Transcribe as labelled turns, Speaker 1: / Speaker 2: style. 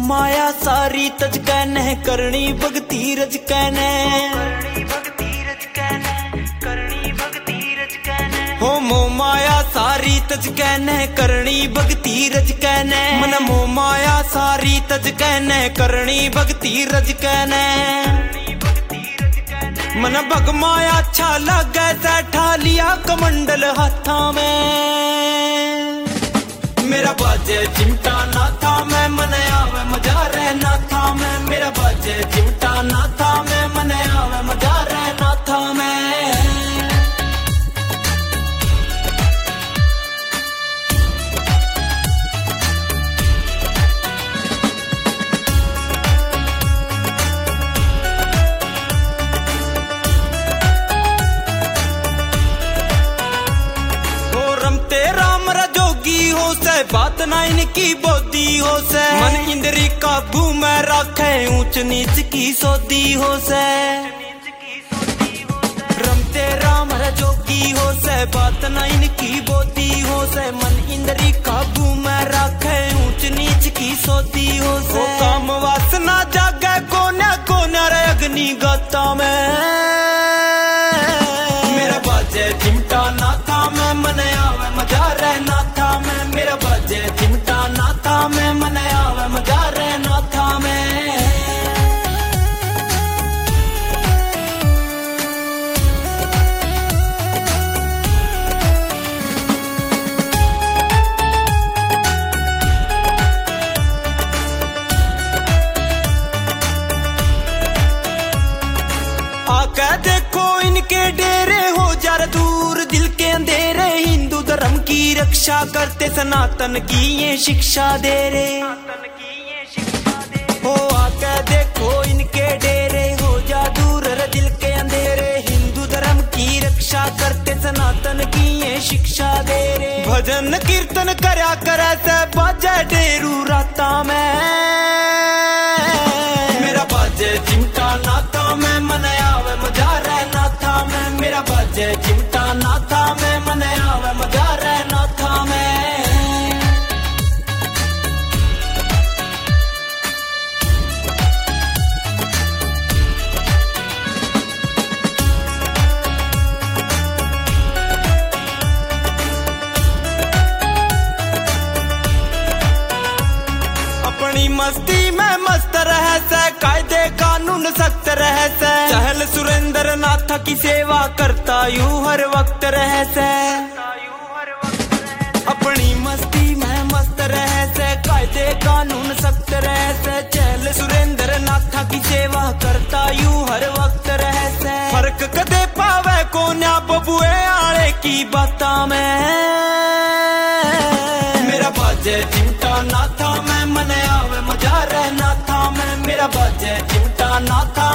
Speaker 1: माया सारी तज कहने करनी भगती रज कहने हो मोह माया सारी तज कहने करनी भगती रज कहने मन मोह माया सारी तज कहने करनी भगती रज कहने मन भग माया अच्छा लगे सैठा लिया कमंडल हाथा में मेरा बाजे चिमटा ना था मैं मन आवे मजा रहना था मैं मेरा बाजे चिमटा ना था मैं मन आवे मजा रहना था मैं हो से बात ना इनकी बोधी हो से मन इंद्री काबू में रखे ऊंच नीच की सोदी हो से रमते राम जोगी हो से बात ना इनकी बोधी हो से मन इंद्री काबू में रखे ऊंच नीच की सोदी हो से काम वासना जागे कोना कोना रे अग्नि गाता में मेरा बाजे चिमटा ना था मैं मन आवे मजा रहना था मैं मेरा बाजे चिमटा ना था मैं मन आवे मजा रहना था मैं आके देखो इनके डेरे हो जार दूर दिल के अंधेरे हिंदू धर्म की रक्षा करते सनातन की ये शिक्षा दे रे हो आके देखो इनके डेरे हो जा दूर दिल के अंधेरे हिंदू धर्म की रक्षा करते सनातन की ये शिक्षा दे रे भजन कीर्तन करया करे से बाजे डेरू राता में मेरा बाजे चिमटा ना था मैं मन आवे मजा रहना था मैं मेरा बाजे चिमटा ना था मैं मन आवे मजा रहना था मैं अपनी मस्ती में मस्त रह से कायदे कानून सख्त रह से चहल सुरेंद्र नाथ की सेवा करता यूं हर वक्त रह से अपनी मस्ती में मस्त रह से कायदे कानून सख्त रह से चहल सुरेंद्र नाथ की सेवा करता यूं हर वक्त रह से फर्क कदे पावे कोन्या बबुए आले की बाता में मेरा बाजे चिमटा ना था मैं मन आवे मजा रहना था मैं मेरा बाजे चिमटा ना था